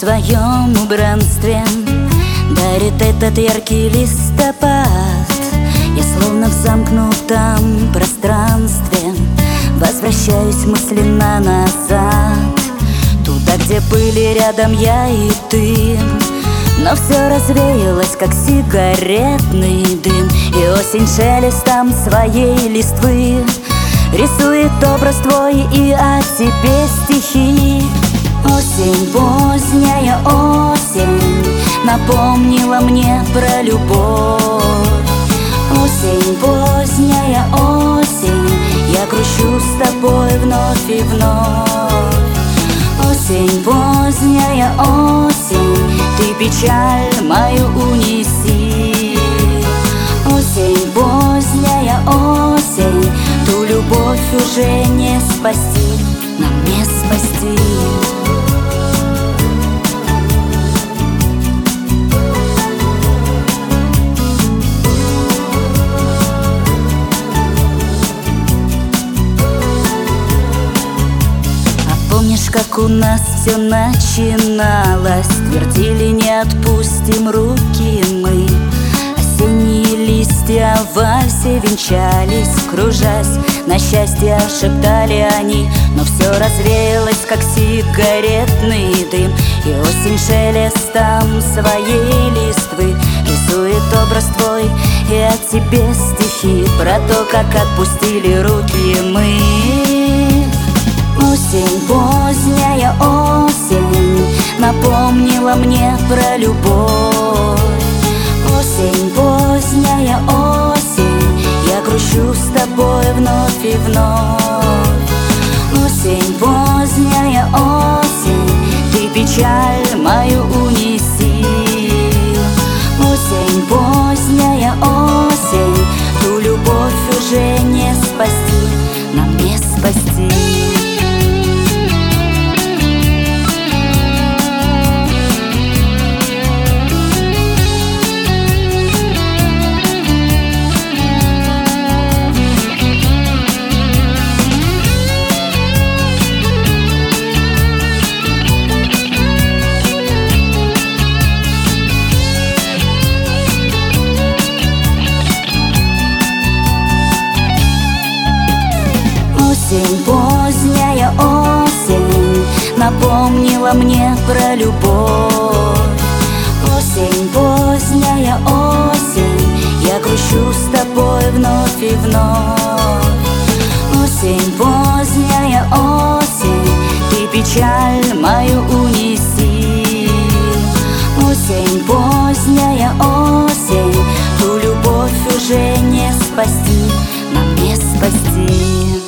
своем убранстве дарит этот яркий листопад. Я словно в замкнутом пространстве возвращаюсь мысленно назад, туда, где были рядом я и ты. Но все развеялось, как сигаретный дым, и осень шелестом своей листвы рисует образ твой и о тебе стихи. Осень, поздняя осень, напомнила мне про любовь. Осень, поздняя осень, я грущу с тобой вновь и вновь. Осень, поздняя осень, ты печаль мою унеси. Осень, поздняя осень, ту любовь уже не спасти, нам не спасти. Помнишь, как у нас все начиналось? Твердили, не отпустим руки мы. Осенние листья в вальсе венчались, кружась, на счастье шептали они. Но все развеялось, как сигаретный дым, и осень шелестом своей листвы рисует образ твой и о тебе стихи, про то, как отпустили руки мы. Осень, поздняя осень, напомнила мне про любовь. Осень, поздняя осень, я грущу с тобой вновь и вновь. Осень, поздняя осень, ты печаль мою унеси. Осень, поздняя осень, ту любовь уже не спасти, нам не спасти. Осень, поздняя осень, напомнила мне про любовь. Осень, поздняя осень, я грущу с тобой вновь и вновь. Осень, поздняя осень, ты печаль мою унеси. Осень, поздняя осень, ту любовь уже не спасти, нам не спасти.